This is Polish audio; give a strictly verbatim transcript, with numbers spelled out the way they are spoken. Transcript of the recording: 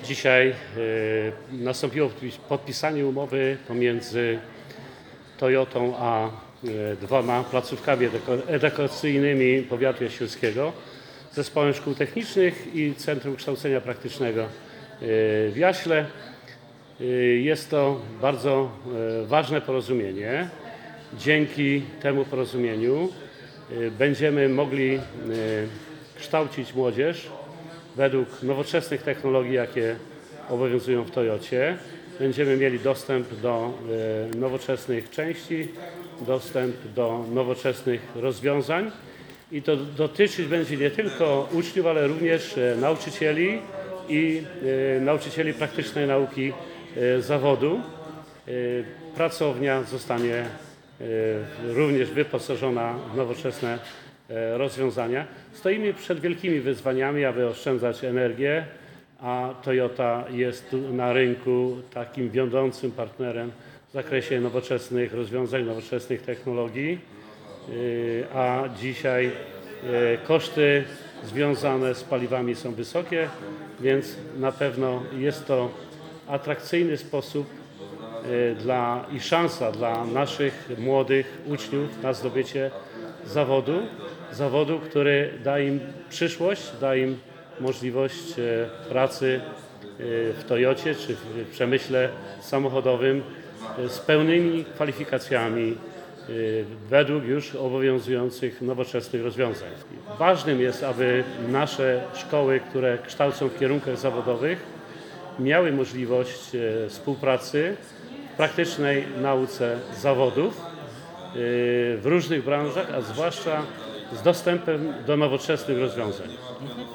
Dzisiaj nastąpiło podpisanie umowy pomiędzy Toyotą a dwoma placówkami edukacyjnymi powiatu jaściółskiego, Zespołem Szkół Technicznych i Centrum Kształcenia Praktycznego w Jaśle. Jest to bardzo ważne porozumienie. Dzięki temu porozumieniu będziemy mogli kształcić młodzież według nowoczesnych technologii, jakie obowiązują w Toyocie. Będziemy mieli dostęp do nowoczesnych części, dostęp do nowoczesnych rozwiązań i to dotyczyć będzie nie tylko uczniów, ale również nauczycieli i nauczycieli praktycznej nauki zawodu. Pracownia zostanie również wyposażona w nowoczesne rozwiązania. Stoimy przed wielkimi wyzwaniami, aby oszczędzać energię, a Toyota jest na rynku takim wiodącym partnerem w zakresie nowoczesnych rozwiązań, nowoczesnych technologii, a dzisiaj koszty związane z paliwami są wysokie, więc na pewno jest to atrakcyjny sposób dla, i szansa dla naszych młodych uczniów na zdobycie zawodu, zawodu, który da im przyszłość, da im możliwość pracy w Toyocie czy w przemyśle samochodowym z pełnymi kwalifikacjami według już obowiązujących nowoczesnych rozwiązań. Ważnym jest, aby nasze szkoły, które kształcą w kierunkach zawodowych, miały możliwość współpracy w praktycznej nauce zawodów w różnych branżach, a zwłaszcza z dostępem do nowoczesnych rozwiązań.